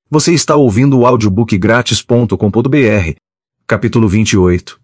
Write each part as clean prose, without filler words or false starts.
Você está ouvindo o audiobookgratis.com.br. Capítulo 28.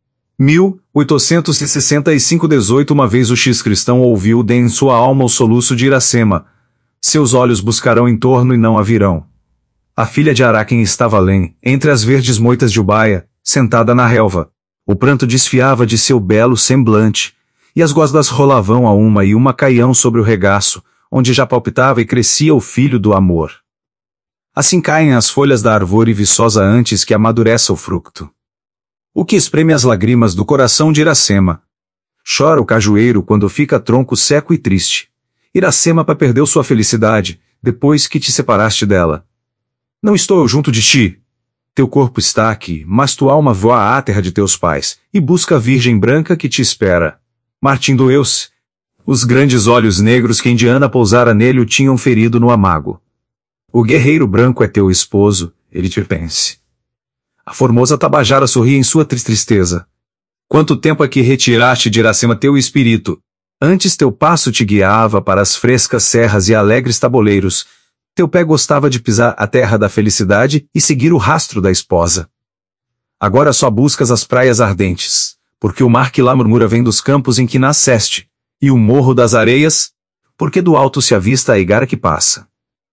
1865 18 Uma vez o X-cristão ouviu de em sua alma o soluço de Iracema. Seus olhos buscarão em torno e não a virão. A filha de Araquém estava além, entre as verdes moitas de Ubaia, sentada na relva. O pranto desfiava de seu belo semblante, e as gosmas rolavam a uma e uma caião sobre o regaço, onde já palpitava e crescia o filho do amor. Assim caem as folhas da árvore viçosa antes que amadureça o fruto. O que espreme as lágrimas do coração de Iracema? Chora o cajueiro quando fica tronco seco e triste. Iracema perdeu sua felicidade, depois que te separaste dela. Não estou eu junto de ti. Teu corpo está aqui, mas tua alma voa à terra de teus pais, e busca a virgem branca que te espera. Martim doeu-se. Os grandes olhos negros que Indiana pousara nele o tinham ferido no amago. O guerreiro branco é teu esposo, ele te pense. A formosa Tabajara sorria em sua tristeza. Quanto tempo é que retiraste de Iracema teu espírito? Antes teu passo te guiava para as frescas serras e alegres tabuleiros. Teu pé gostava de pisar a terra da felicidade e seguir o rastro da esposa. Agora só buscas as praias ardentes, porque o mar que lá murmura vem dos campos em que nasceste, e o morro das areias, porque do alto se avista a igara que passa.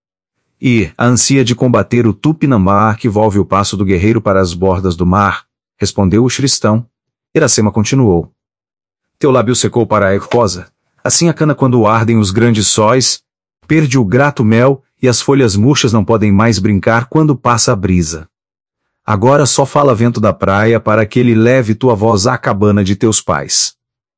E a ânsia de combater o Tupinambá que volve o passo do guerreiro para as bordas do mar, respondeu o cristão. Iracema continuou. Teu lábio secou para a esposa, assim a cana quando ardem os grandes sóis, perde o grato mel, e as folhas murchas não podem mais brincar quando passa a brisa. Agora só fala vento da praia para que ele leve tua voz à cabana de teus pais.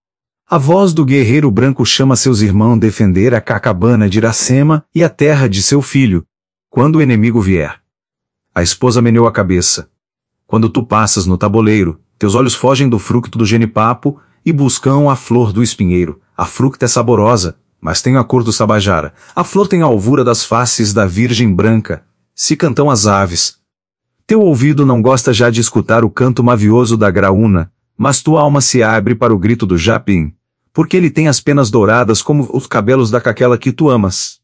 A voz do guerreiro branco chama seus irmãos defender a cabana de Iracema e a terra de seu filho, quando o inimigo vier. A esposa meneou a cabeça. Quando tu passas no tabuleiro, teus olhos fogem do fruto do genipapo e buscam a flor do espinheiro. A fruta é saborosa, mas tem a cor do sabajara. A flor tem a alvura das faces da virgem branca. Se cantam as aves. Teu ouvido não gosta já de escutar o canto mavioso da graúna, mas tua alma se abre para o grito do japim, porque ele tem as penas douradas como os cabelos da caquela que tu amas.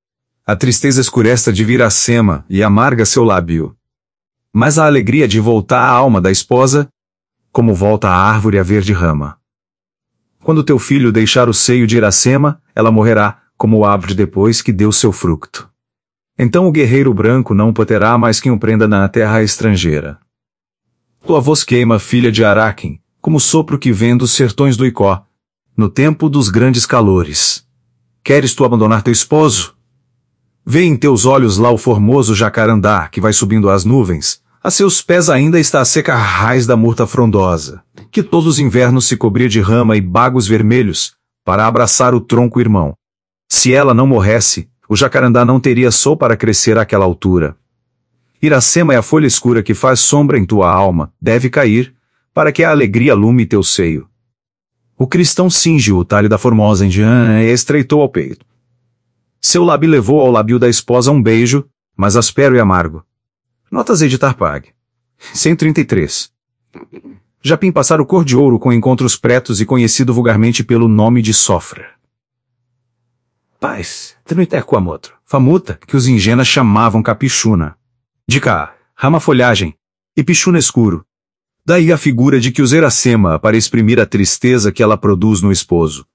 A tristeza escurece de Iracema e amarga seu lábio. Mas a alegria de voltar à alma da esposa, como volta a árvore a verde rama. Quando teu filho deixar o seio de Iracema, ela morrerá, como o árvore depois que deu seu fruto. Então o guerreiro branco não poderá mais quem o prenda na terra estrangeira. Tua voz queima, filha de Araquém, como o sopro que vem dos sertões do Icó, no tempo dos grandes calores. Queres tu abandonar teu esposo? Vê em teus olhos lá o formoso jacarandá que vai subindo às nuvens. A seus pés ainda está a seca raiz da murta frondosa, que todos os invernos se cobria de rama e bagos vermelhos, para abraçar o tronco irmão. Se ela não morresse, o jacarandá não teria sol para crescer àquela altura. Iracema é a folha escura que faz sombra em tua alma, deve cair, para que a alegria lume teu seio. O cristão cinge o talho da formosa indiana e estreitou ao peito. Seu lábio levou ao lábio da esposa um beijo, mas áspero e amargo. Notas editar Pag. 133. Japim passar o cor de ouro com encontros pretos e conhecido vulgarmente pelo nome de sofra. Paz, Tnuitequamotro, famuta, que os indígenas chamavam capichuna. De cá, rama folhagem, e pichuna escuro. Daí a figura de que os Iracema para exprimir a tristeza que ela produz no esposo.